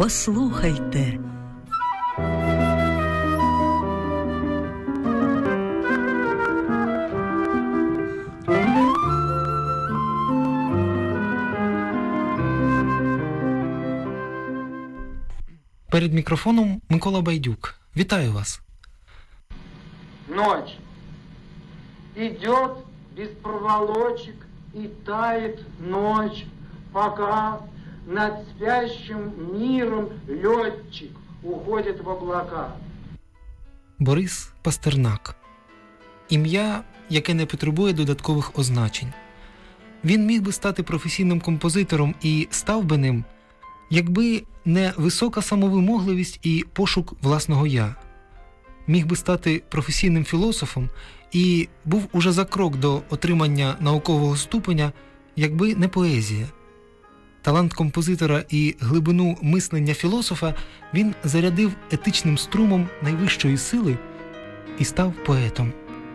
Послухайте. Перед мікрофоном Микола Байдюк. Вітаю вас. Ночь. Идет без проволочек и тает ночь, пока над спящим миром летчик уходит в облака. Борис Пастернак. Ім'я, яке не потребує додаткових означень. Він міг би стати професійним композитором і став би ним, якби не висока самовимогливість і пошук власного «я». Міг би стати професійним філософом і був уже за крок до отримання наукового ступеня, якби не поезія. Талант композитора і глибину мислення філософа він зарядив етичним струмом найвищої сили і став поетом.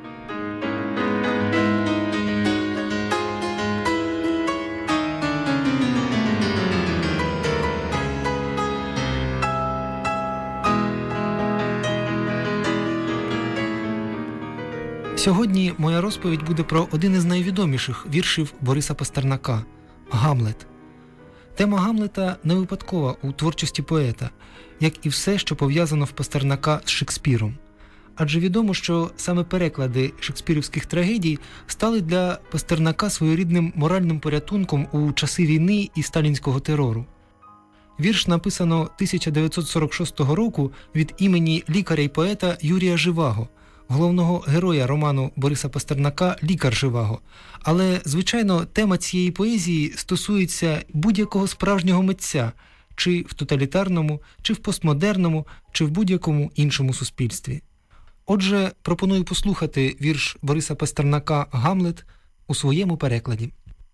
Сьогодні моя розповідь буде про один із найвідоміших віршів Бориса Пастернака – «Гамлет». Тема Гамлета не випадкова у творчості поета, як і все, що пов'язано в Пастернака з Шекспіром. Адже відомо, що саме переклади шекспірівських трагедій стали для Пастернака своєрідним моральним порятунком у часи війни і сталінського терору. Вірш написано 1946 року від імені лікаря й поета Юрія Живаго, головного героя роману Бориса Пастернака «Лікар Живаго». Але, звичайно, тема цієї поезії стосується будь-якого справжнього митця, чи в тоталітарному, чи в постмодерному, чи в будь-якому іншому суспільстві. Отже, пропоную послухати вірш Бориса Пастернака «Гамлет» у своєму перекладі.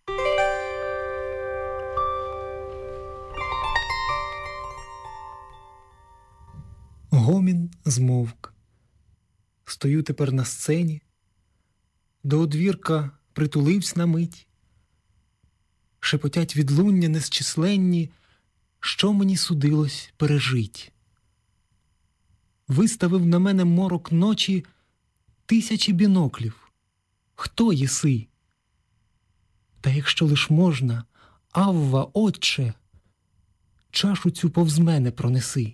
Гомін змовк. Стою тепер на сцені, до одвірка притуливсь на мить. Шепотять відлуння незчисленні, що мені судилось пережить. Виставив на мене морок ночі тисячі біноклів. Хто єси? Та якщо лиш можна, Авва, Отче, чашу цю повз мене пронеси.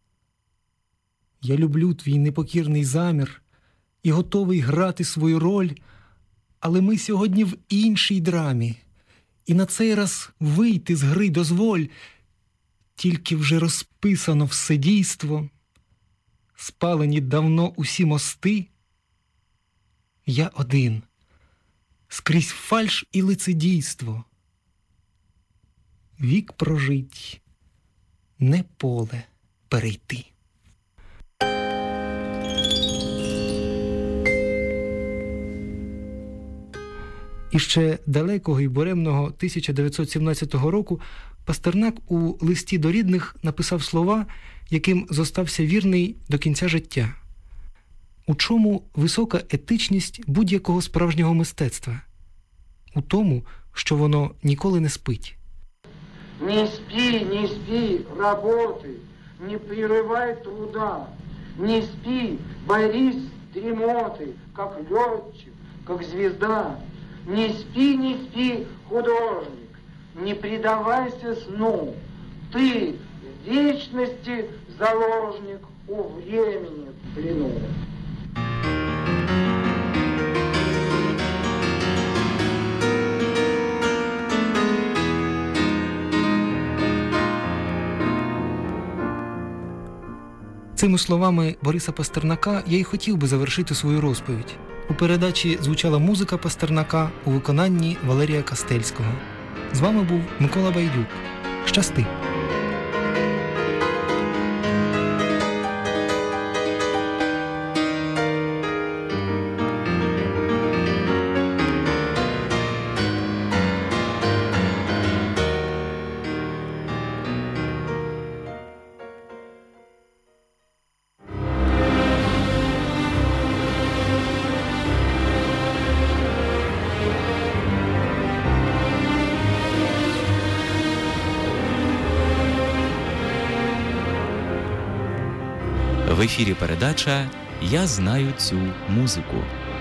Я люблю твій непокірний замір і готовий грати свою роль, але ми сьогодні в іншій драмі, і на цей раз вийти з гри дозволь, тільки вже розписано все дійство, спалені давно усі мости. Я один, скрізь фальш і лицедійство. Вік прожить, не поле перейти. І ще далекого і буремного 1917 року Пастернак у листі до рідних написав слова, яким зостався вірний до кінця життя. У чому висока етичність будь-якого справжнього мистецтва? У тому, що воно ніколи не спить. Не спи, работай, не прерывай труда. Не спи, борись дремотой, как летчик, как звезда. Не спи, художник, не предавайся сну. Ты в вечности заложник, у времени в плену. Цими словами Бориса Пастернака я й хотів би завершити свою розповідь. У передачі звучала музика Пастернака у виконанні Валерія Кастельського. З вами був Микола Байдюк. Щасти! ефірі передача «Я знаю цю музику».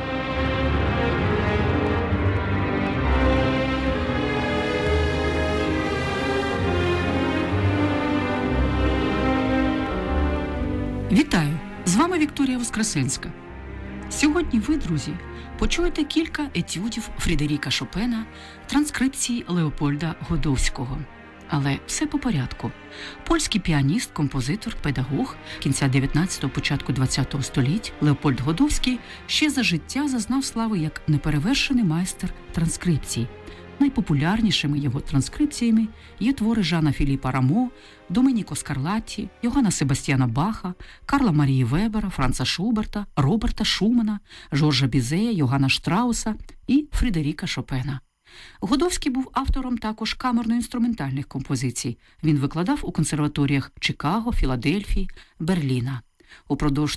Вітаю! З вами Вікторія Воскресенська. Сьогодні ви, друзі, почуєте кілька етюдів Фрідеріка Шопена, транскрипції Леопольда Годовського. Але все по порядку. Польський піаніст, композитор, педагог кінця 19-го, початку 20-го століть Леопольд Годовський ще за життя зазнав слави як неперевершений майстер транскрипцій. Найпопулярнішими його транскрипціями є твори Жана Філіпа Рамо, Доменіко Скарлатті, Йоганна Себастьяна Баха, Карла Марії Вебера, Франца Шуберта, Роберта Шумана, Жоржа Бізея, Йоганна Штрауса і Фрідеріка Шопена. Годовський був автором також камерно-інструментальних композицій. Він викладав у консерваторіях Чикаго, Філадельфії, Берліна. Упродовж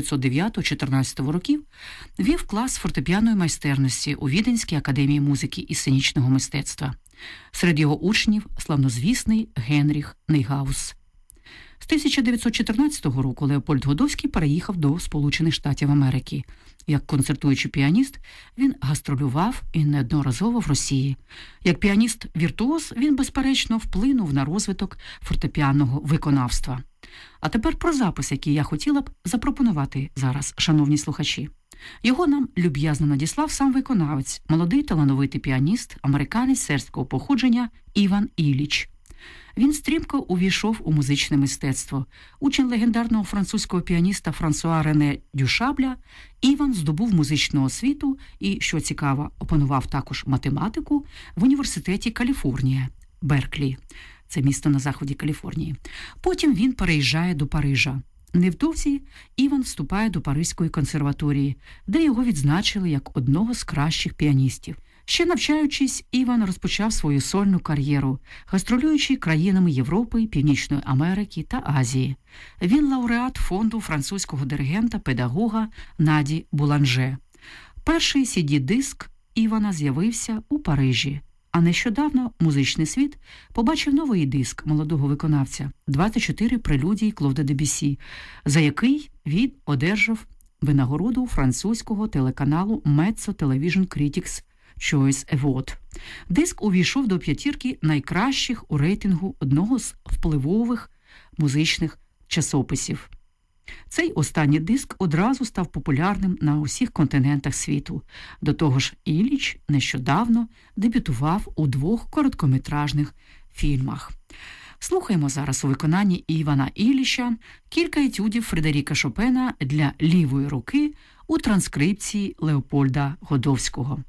1909-14 років вів клас фортепіаної майстерності у Віденській академії музики і сценічного мистецтва. Серед його учнів славнозвісний Генріх Нейгаус. З 1914 року Леопольд Годовський переїхав до Сполучених Штатів Америки. Як концертуючий піаніст він гастролював і неодноразово в Росії. Як піаніст-віртуоз він, безперечно, вплинув на розвиток фортепіанного виконавства. А тепер про запис, який я хотіла б запропонувати зараз, шановні слухачі. Його нам люб'язно надіслав сам виконавець, молодий талановитий піаніст, американець сербського походження Іван Ілліч. Він стрімко увійшов у музичне мистецтво. Учень легендарного французького піаніста Франсуа Рене Дюшабля, Іван здобув музичну освіту і, що цікаво, опанував також математику в університеті Каліфорнія, Берклі. Це місто на заході Каліфорнії. Потім він переїжджає до Парижа. Невдовзі Іван вступає до Паризької консерваторії, де його відзначили як одного з кращих піаністів. Ще навчаючись, Іван розпочав свою сольну кар'єру, гастролюючи країнами Європи, Північної Америки та Азії. Він лауреат фонду французького диригента-педагога Наді Буланже. Перший CD-диск Івана з'явився у Парижі. А нещодавно музичний світ побачив новий диск молодого виконавця «24 прелюдії Клода Дебюсі», за який він одержав винагороду французького телеканалу Mezzo Television Critics Choice Award. Диск увійшов до п'ятірки найкращих у рейтингу одного з впливових музичних часописів. Цей останній диск одразу став популярним на усіх континентах світу. До того ж, Ілліч нещодавно дебютував у 2 короткометражних фільмах. Слухаємо зараз у виконанні Івана Ілліча кілька етюдів Фрідеріка Шопена для лівої руки у транскрипції Леопольда Годовського.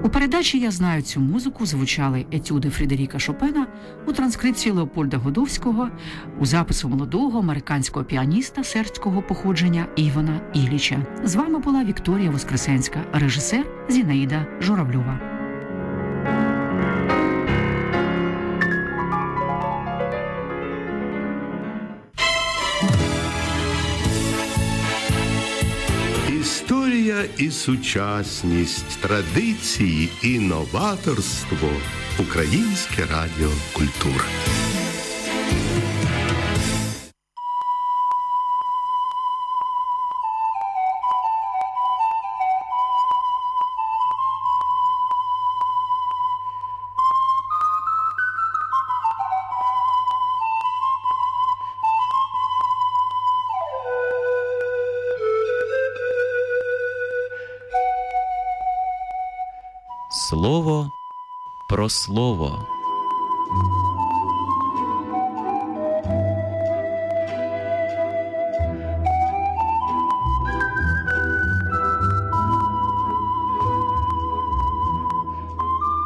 У передачі «Я знаю цю музику» звучали етюди Фредеріка Шопена у транскрипції Леопольда Годовського, у запису молодого американського піаніста сербського походження Івана Ілліча. З вами була Вікторія Воскресенська, режисер Зінаїда Журавльова. Історія і сучасність, традиції і новаторство. Українське радіо «Культура». Слово про слово.